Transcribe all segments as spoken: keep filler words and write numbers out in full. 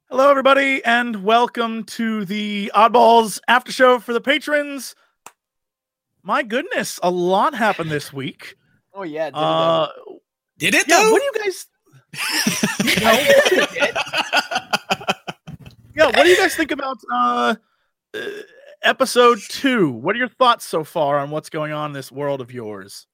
Hello, everybody, and welcome to the Oddballs After Show for the patrons. My goodness, a lot happened this week. Oh yeah, did uh, it? Did it? Yeah, though? what do you guys? you know, yeah, what do you guys think about uh, uh, episode two? What are your thoughts so far on what's going on in this world of yours?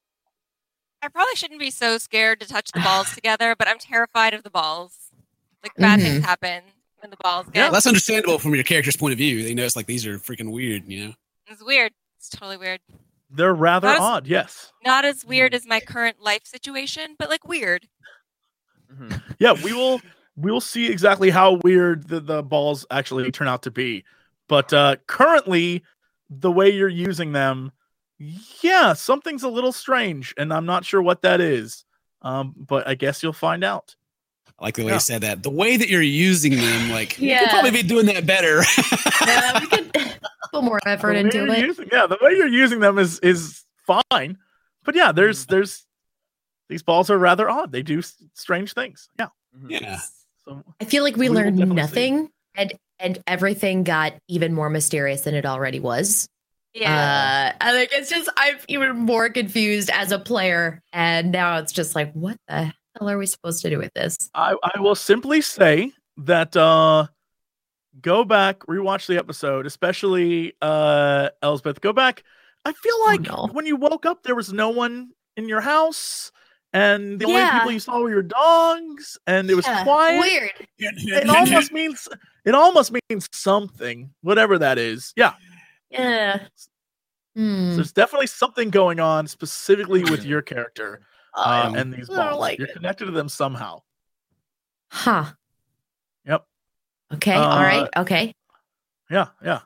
I probably shouldn't be so scared to touch the balls together, but I'm terrified of the balls. Like, bad Mm-hmm. things happen when the balls get... Yeah. Well, that's understandable from your character's point of view. They know it's like these are freaking weird, you know? It's weird. It's totally weird. They're rather Not as- odd, yes. Not as weird as my current life situation, but, like, weird. Mm-hmm. Yeah, we will we will see exactly how weird the, the balls actually turn out to be. But uh, currently, the way you're using them, yeah, something's a little strange, and I'm not sure what that is. Um, but I guess you'll find out. I like the way Yeah. you said that. The way that you're using them, like, you Yeah. could probably be doing that better. Yeah, we could put more effort The way into you're it. using- yeah, the way you're using them is is fine. But yeah, there's there's these balls are rather odd. They do s- strange things. Yeah. Yeah. So I feel like we, We will learned definitely nothing, and and everything got even more mysterious than it already was. Yeah. Uh, I think it's just I'm even more confused as a player, and now it's just like, what the hell are we supposed to do with this? I, I will simply say that uh go back, rewatch the episode, especially uh Elsbeth. Go back. I feel like no. when you woke up, there was no one in your house, and the only Yeah. people you saw were your dogs, and it was Yeah, quiet. Weird. It almost means it almost means something, whatever that is. Yeah, Yeah. Hmm. so there's definitely something going on specifically with your character uh, Um, and these I don't balls. like You're it. connected to them somehow. Huh. Yep. Okay. Uh, all right. Okay. Yeah, yeah.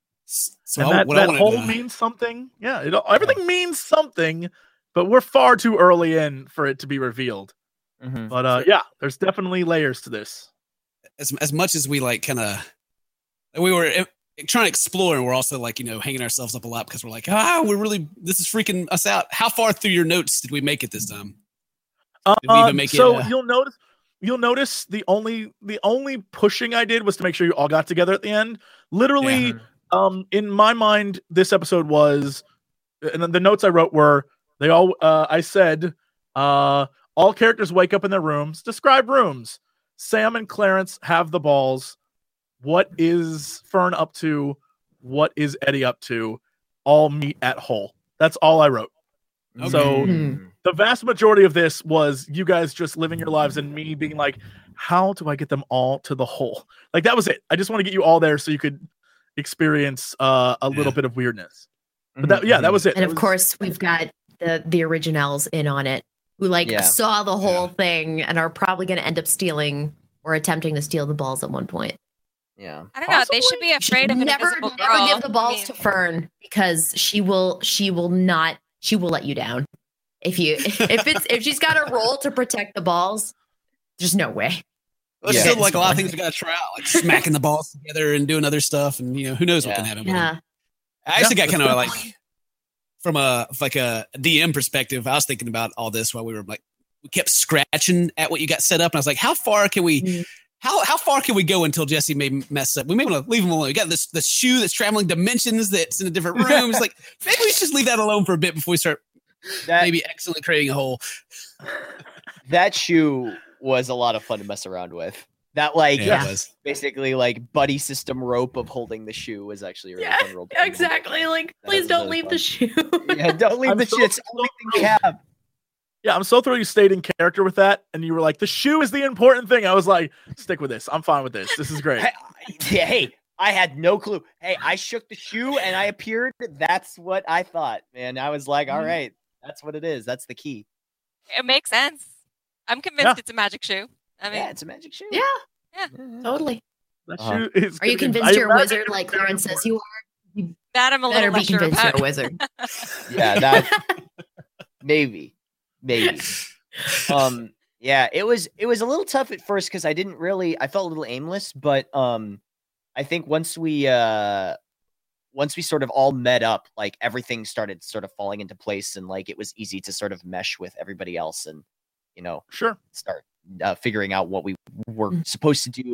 So and I- that, what I that wanted hole to- means something. Yeah, it, everything means something, but we're far too early in for it to be revealed. Mm-hmm. But uh, yeah, there's definitely layers to this. as as much as we like kind of we were eh, trying to explore, and we're also like, you know, hanging ourselves up a lot because we're like, ah, we're really this is freaking us out. How far through your notes did we make it this time? Uh, Did we even make it, so uh, you'll notice you'll notice the only the only pushing I did was to make sure you all got together at the end. Literally, Yeah. um, in my mind, this episode was, and then the notes I wrote were they all. Uh, I said, uh, all characters wake up in their rooms. Describe rooms. Sam and Clarence have the balls. What is Fern up to? What is Eddie up to? All meet at Hull. That's all I wrote. So Hmm. the vast majority of this was you guys just living your lives and me being like, how do I get them all to the Hull? Like, that was it. I just want to get you all there so you could experience uh, a little Yeah. bit of weirdness. But that, yeah, that was it. And It of was- course, we've got the the originals in on it, who like Yeah. saw the whole Yeah. thing and are probably going to end up stealing or attempting to steal the balls at one point. Yeah. I don't know. They should be You should afraid of an never, invisible never girl. give the balls I mean, to Fern because she will she will not she will let you down if you if it's if she's got a role to protect the balls. There's no way. There's Yeah. still like a lot of things we got to try out, like smacking the balls together and doing other stuff, and you know, who knows what Yeah. can happen. Yeah. I actually Yeah, got kind that's of good. like from a like a D M perspective. I was thinking about all this while we were like, we kept scratching at what you got set up, and I was like, how far can we? Mm. How how far can we go until Jesse may mess up? We may want to leave him alone. We got this this shoe that's traveling dimensions that's in a different room. It's like maybe we should just leave that alone for a bit before we start That maybe accidentally creating a hole. that shoe was a lot of fun to mess around with. That like Yeah, it was. basically like buddy system rope of holding the shoe was actually a really Yeah, fun role. to play. Exactly. Like, That please was don't really leave fun. the shoe. Yeah, don't leave I'm the so- shit. It's the only thing we have. Yeah, I'm so thrilled you stayed in character with that. And you were like, the shoe is the important thing. I was like, stick with this. I'm fine with this. This is great. Hey, I- yeah, hey, I had no clue. Hey, I shook the shoe and I appeared. That's what I thought, man. I was like, all Mhm. right, that's what it is. That's the key. it makes sense. I'm convinced Yeah. it's a magic shoe. I mean, Yeah, it's a magic shoe. Yeah, Yeah. totally. That Uh-huh. shoe is Are you gonna be- convinced I you're a imagine wizard it's like very Clarence says you are? that I'm a Better little be sure convinced about. you're a wizard. Yeah, that maybe, maybe. Um, yeah, it was it was a little tough at first because I didn't really I felt a little aimless, but um, I think once we uh once we sort of all met up, like everything started sort of falling into place, and like it was easy to sort of mesh with everybody else, and you know Sure. start uh, figuring out what we were Mm. supposed to do or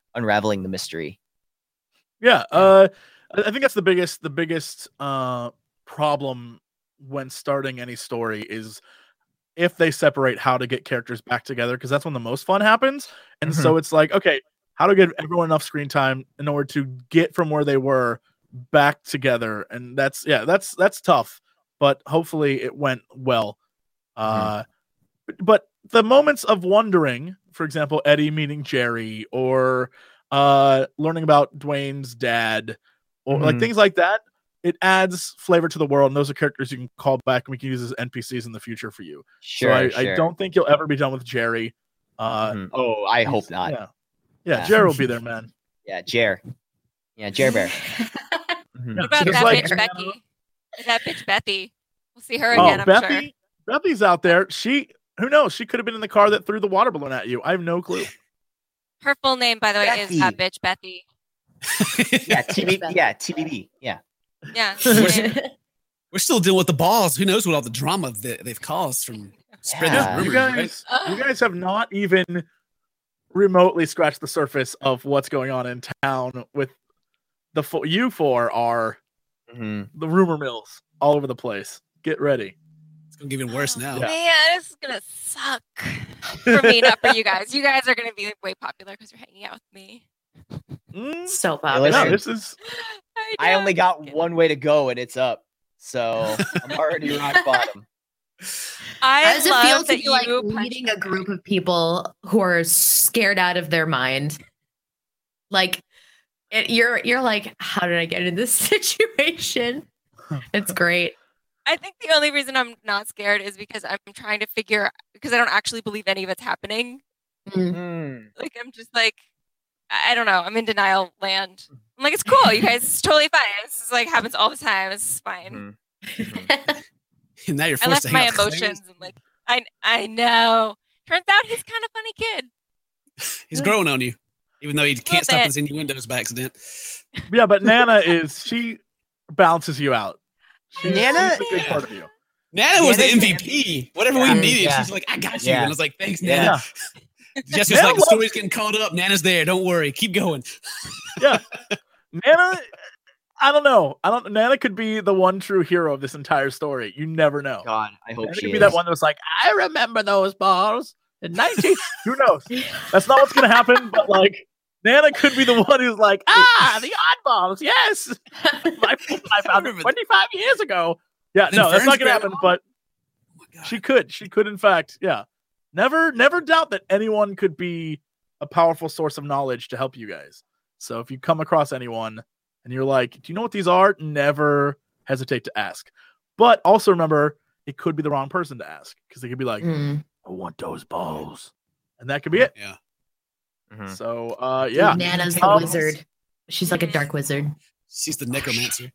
unraveling the mystery. Yeah, uh, I I think that's the biggest the biggest uh, problem when starting any story is if they separate how to get characters back together, because that's when the most fun happens. And Mhm. so it's like, okay, how to get everyone enough screen time in order to get from where they were back together, and that's yeah, that's that's tough. But hopefully it went well. Uh, but, but the moments of wondering, for example, Eddie meeting Jerry, or uh, learning about Dwayne's dad, or like Mhm. things like that, it adds flavor to the world, and those are characters you can call back, and we can use as N P Cs in the future for you. Sure, so I, sure. I don't think you'll ever be done with Jerry. Uh, Mhm. Oh, I hope he's- not. Yeah, yeah, Yeah. Jerry will be there, man. Yeah, Jer. Yeah, Jer Bear. Mhm. What about Just that like- bitch Becky? That bitch Bethy. We'll see her Oh, again, I'm Bethy, sure. Bethy's out there. She, who knows? She could have been in the car that threw the water balloon at you. I have no clue. Her full name, by the way, Bethy. is that bitch Bethy. Yeah, T B. Yeah, T B B. Yeah. Yeah. We're still dealing with the balls. Who knows what all the drama that they've caused from spreading Yeah. these You rumors, right? guys, you guys have not even remotely scratched the surface of what's going on in town. With the fo- you four are Mhm. the rumor mills all over the place. Get ready. It's gonna get even worse now. Yeah. Man, this is gonna suck for me, not for you guys. You guys are gonna be way popular because you're hanging out with me. Mm, So Hey, popular. no, listen. this is I only got Just one way to go, and it's up. So I'm already rock bottom. I How does it love feel to that be like you punched leading my a group of people who are scared out of their mind? Like it, you're you're like, how did I get in this situation? It's great. I think the only reason I'm not scared is because I'm trying to figure because I don't actually believe any of it's happening. Mm. Mm. Like I'm just like I I don't know. I'm in denial land. I'm like, it's cool, you guys. It's totally fine. This is like happens all the time. It's fine. Mhm. And now you're I forced left to my hang out with emotions and like I I know. Turns out he's kind of funny kid. Clay. He's growing on you, even though he can't stop bit. his innuendos by accident. yeah, but Nana is she balances you out. She's, Nana- she's a good yeah. part of you. Nana was the Nana's M the V P. Whatever Yeah. we needed, Yeah. she's like, I got you. Yeah. And I was like, thanks, Yeah. Nana. Jess was Nana like, the loves- story's getting caught up. Nana's there. Don't worry. Keep going. Nana, I don't know. I don't. Nana could be the one true hero of this entire story. You never know. God, I hope Nana she could be is. that one that was like, I remember those balls in nineteen. Who knows? That's not what's gonna happen. But like, Nana could be the one who's like, ah, the oddballs. Yes, I, I found it twenty-five years ago. Yeah, Then no, that's not Ferns gonna grabbed happen. them? But Oh my God. she could. She could, in fact. Yeah. Never, never doubt that anyone could be a powerful source of knowledge to help you guys. So if you come across anyone and you're like, do you know what these are? Never hesitate to ask. But also remember, it could be the wrong person to ask because they could be like, Mm. I want those balls. And that could be it. Yeah. Mhm. So, uh, yeah. Nana's the Um, wizard. She's like a dark wizard. She's the necromancer.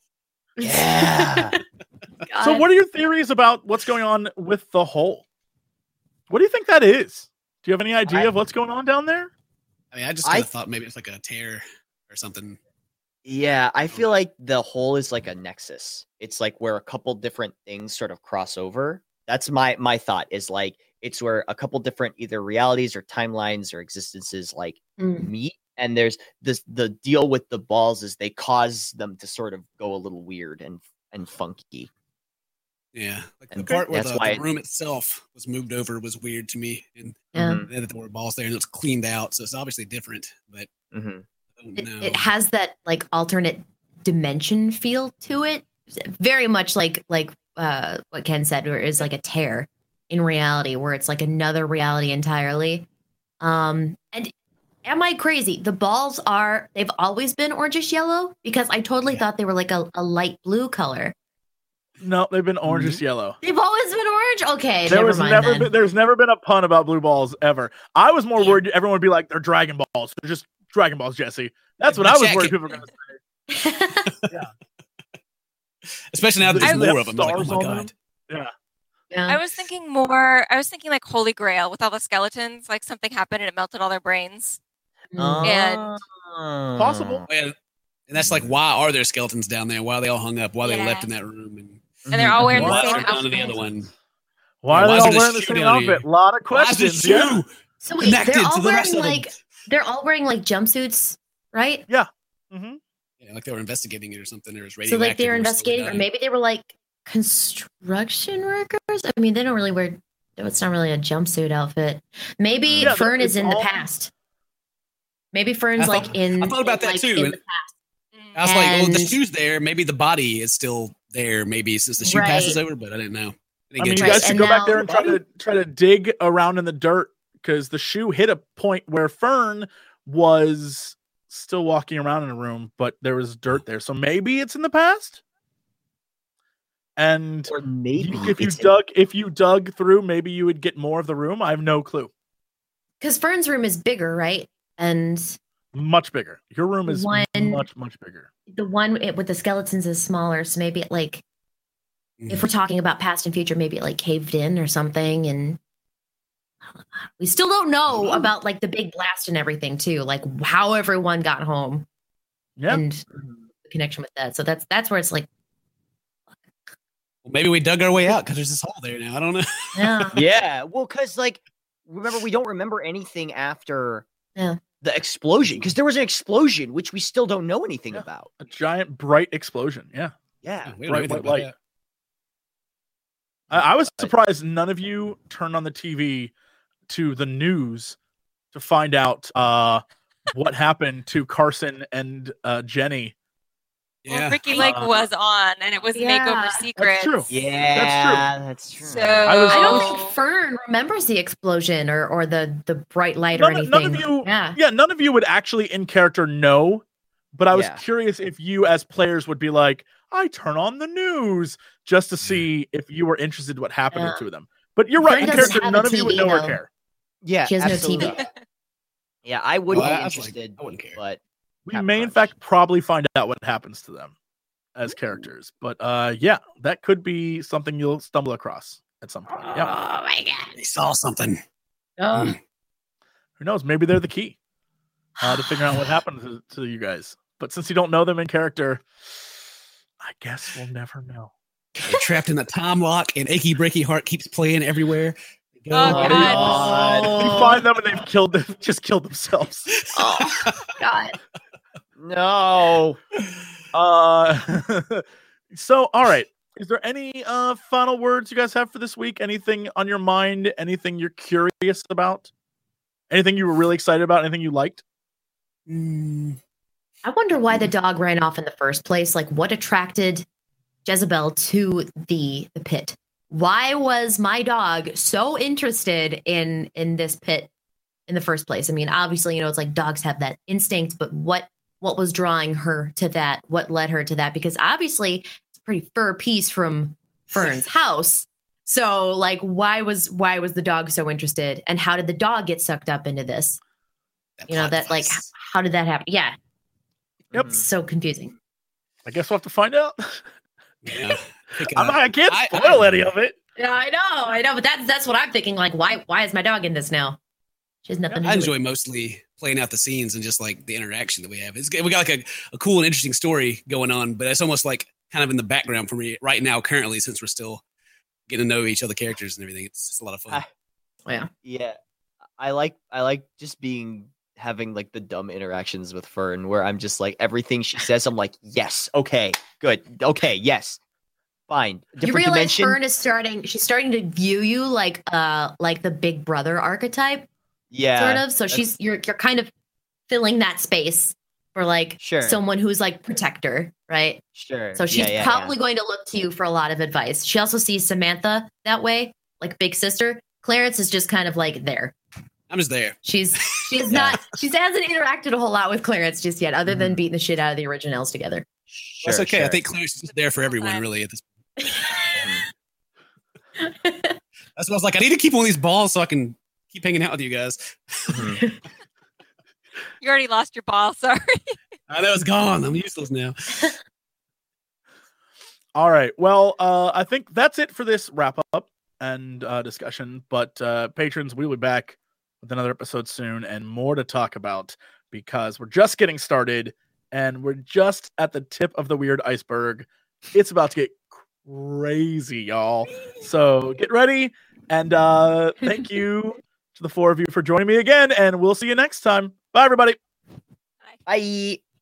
Yeah. So, God. what are your theories about what's going on with the hole? What do you think that is? Do you have any idea I- of what's going on down there? I mean, I just I- kind of thought maybe it's like a tear or something. Yeah, I feel like the whole is like a nexus. It's like where a couple different things sort of cross over. That's my my thought is like it's where a couple different either realities or timelines or existences like Mm. meet, and there's this the deal with the balls is they cause them to sort of go a little weird and and funky. Yeah. Like the And part where that's the, why- the room itself was moved over was weird to me. And Yeah. Mhm. then there were balls there and it was cleaned out. So it's obviously different, but Mhm. I don't It, know. it has that like alternate dimension feel to it, very much like like uh, what Ken said, where it's like a tear in reality, where it's like another reality entirely. Um, and am I crazy? The balls are they've always been orangish yellow because I totally Yeah. thought they were like a, a light blue color. No, they've been orangish yellow. They've always been orange. Okay, There never was mind never then. been, there's never been a pun about blue balls ever. I was more Yeah. worried everyone would be like they're Dragon Balls. They're just Dragon Balls, Jesse. That's what I was Jacket. worried people were going to say. Especially now that there's I- more they of have them. Like, oh stars my on God. them. Yeah. Yeah. I was thinking more. I was thinking like Holy Grail with all the skeletons. Like something happened and it melted all their brains. Mm. And- Possible. Oh, yeah. And that's like, why are there skeletons down there? Why are they all hung up? Why are they Yeah. left in that room? And And they're all wearing the why same aren't none of the outfit. other one? Why Yeah, are why they is all it a wearing the shoe same down here? outfit? A lot of Why is the questions. shoe Yeah. So wait, connected they're all to the rest wearing of them? like They're all wearing like jumpsuits, right? Mm-hmm. Yeah, like they were investigating it or something. Or it was So radioactive. like they were or investigating, or something. maybe they were like construction workers. I mean, they don't really wear. It's not really a jumpsuit outfit. Maybe Yeah, Fern it's is in the all- past. Maybe Fern's I thought- like in. I thought about that like, too, in and- the past. I was like, well, the And- shoe's there. Maybe the body is still there. Maybe since the shoe Right. passes over, but I didn't know. I, I didn't mean, get you a Right, guys chance. should and go back now- there and try to try to dig around in the dirt because the shoe hit a point where Fern was still walking around in a room, but there was dirt there. So maybe it's in the past. And Or maybe you- if you it's in- dug if you dug through, maybe you would get more of the room. I have no clue. Because Fern's room is bigger, right? And Much bigger. Your room is One- much much bigger. the one it, with the skeletons is smaller. So maybe it like, Mhm. if we're talking about past and future, maybe it like caved in or something. And we still don't know about like the big blast and everything too, like how everyone got home Yeah. and the connection with that. So that's that's where it's like, Well, maybe we dug our way out because there's this hole there now. I don't know. yeah, Yeah, well, because like, remember, we don't remember anything after Yeah. the explosion because there was an explosion which we still don't know anything Yeah. about. A giant bright explosion. Yeah. Yeah, We don't know Right, anything white about light. that. I, I was Uh, surprised none of you turned on the T V to the news to find out uh, what happened to Carson and uh, Jenny. Well, Yeah. Ricky Lake Uh, was on, and it was Yeah. Makeover Secrets. true. yeah, that's true. So I was- I don't Oh. think Fern remembers the explosion or or the the bright light None or of- anything. none of you- yeah, Yeah, none of you would actually in character know, but I was Yeah. curious if you as players would be like, I turn on the news just to see if you were interested in what happened Yeah. to them. But you're right, Fern in doesn't character, have a none of you would T V know or though. care. Yeah, She has no absolutely. T V. Yeah, I would Well, be I- I was like, interested, I wouldn't care. but We Cap may in Crunch. fact probably find out what happens to them as characters. But uh yeah, that could be something you'll stumble across at some point. Yeah. Oh my god. They saw something. Oh. Who knows? Maybe they're the key uh, to figure out what happened to, to you guys. But since you don't know them in character, I guess we'll never know. They're trapped in a time lock, and Achy Breaky Heart keeps playing everywhere. They go. Oh, Oh, God. You find them and they've killed them, just killed themselves. Oh god. no. Uh, so, all right. Is there any uh, final words you guys have for this week? Anything on your mind? Anything you're curious about? Anything you were really excited about? Anything you liked? Mm, I wonder why the dog ran off in the first place. Like, what attracted Jezebel to the the pit? Why was my dog so interested in in this pit in the first place? I mean, obviously, you know, it's like dogs have that instinct, but what what was drawing her to that? What led her to that? Because obviously, it's a pretty fur piece from Fern's house. So, like, why was why was the dog so interested? And how did the dog get sucked up into this? that You know, plot that like, device. how did that happen? Yeah, Yep. it's so confusing. I guess we'll have to find out. Yeah. Picking I'm up. not, I can't I- spoil I- any of it. Yeah, I know, I know, but that's that's what I'm thinking. Like, why why is my dog in this now? She has nothing to I do enjoy with it. mostly playing out the scenes and just like the interaction that we have. It's we got like a, a cool and interesting story going on, but it's almost like kind of in the background for me right now currently since we're still getting to know each other characters and everything. It's just a lot of fun. I- Yeah. Yeah, I like I like just being having like the dumb interactions with Fern where I'm just like everything she says I'm like yes, okay, good, okay, yes, fine. You Different realize dimension. Fern is starting she's starting to view you like uh like the big brother archetype, yeah, sort of. So she's you're you're kind of filling that space for like Sure. someone who's like protector, right? sure. So she's yeah, yeah, probably going to look to you for a lot of advice. She also sees Samantha that way, like big sister. Clarence is just kind of like there. I'm just there. She's she's Yeah. not she hasn't interacted a whole lot with Clarence just yet, other than Mhm. beating the shit out of the originals together. Sure, That's okay. I sure. think Clarence is just there for everyone, Fine. really. At this, that's what I was like. I need to keep one of these balls so I can keep hanging out with you guys. Mhm. You already lost your ball. Sorry. I know it's gone. I'm useless now. All right. Well, uh, I think that's it for this wrap up and uh, discussion. But uh, patrons, we'll be back with another episode soon and more to talk about because we're just getting started and we're just at the tip of the weird iceberg. It's about to get crazy, y'all. So get ready. And uh, thank you to the four of you for joining me again. And we'll see you next time. Bye, everybody. Bye.